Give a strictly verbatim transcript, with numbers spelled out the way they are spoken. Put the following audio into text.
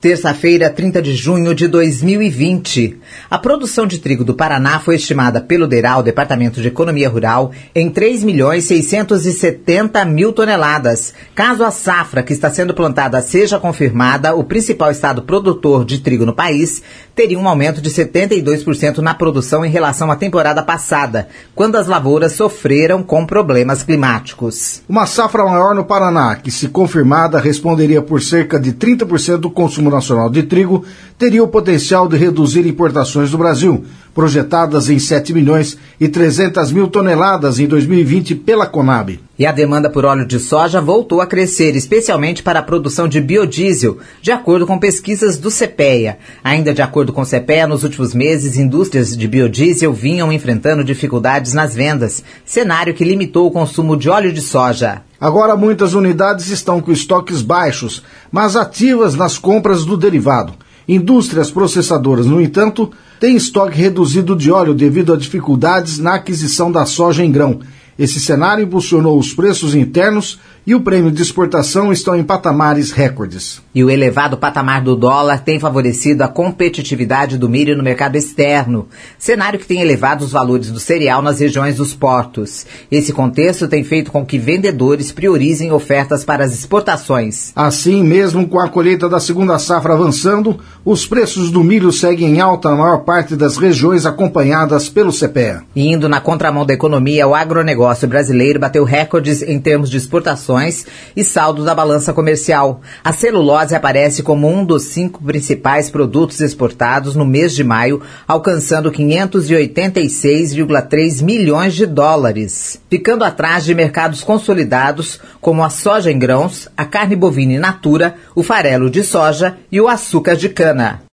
Terça-feira, trinta de junho de dois mil e vinte. A produção de trigo do Paraná foi estimada pelo DERAL, Departamento de Economia Rural, em três milhões seiscentos e setenta mil toneladas. Caso a safra que está sendo plantada seja confirmada, o principal estado produtor de trigo no país teria um aumento de setenta e dois por cento na produção em relação à temporada passada, quando as lavouras sofreram com problemas climáticos. Uma safra maior no Paraná, que se confirmada responderia por cerca de trinta por cento do consumo nacional de trigo, teria o potencial de reduzir importações do Brasil, projetadas em sete milhões e trezentas mil toneladas em dois mil e vinte pela Conab. E a demanda por óleo de soja voltou a crescer, especialmente para a produção de biodiesel, de acordo com pesquisas do CEPEA. Ainda de acordo com o CEPEA, nos últimos meses, indústrias de biodiesel vinham enfrentando dificuldades nas vendas, cenário que limitou o consumo de óleo de soja. Agora muitas unidades estão com estoques baixos, mas ativas nas compras do derivado. Indústrias processadoras, no entanto, têm estoque reduzido de óleo devido a dificuldades na aquisição da soja em grão. Esse cenário impulsionou os preços internos e o prêmio de exportação estão em patamares recordes. E o elevado patamar do dólar tem favorecido a competitividade do milho no mercado externo, cenário que tem elevado os valores do cereal nas regiões dos portos. Esse contexto tem feito com que vendedores priorizem ofertas para as exportações. Assim, mesmo com a colheita da segunda safra avançando, os preços do milho seguem em alta na maior parte das regiões acompanhadas pelo CEPEA. E indo na contramão da economia, o agronegócio brasileiro bateu recordes em termos de exportações e saldo da balança comercial. A celulose aparece como um dos cinco principais produtos exportados no mês de maio, alcançando quinhentos e oitenta e seis vírgula três milhões de dólares, ficando atrás de mercados consolidados como a soja em grãos, a carne bovina in natura, o farelo de soja e o açúcar de cana.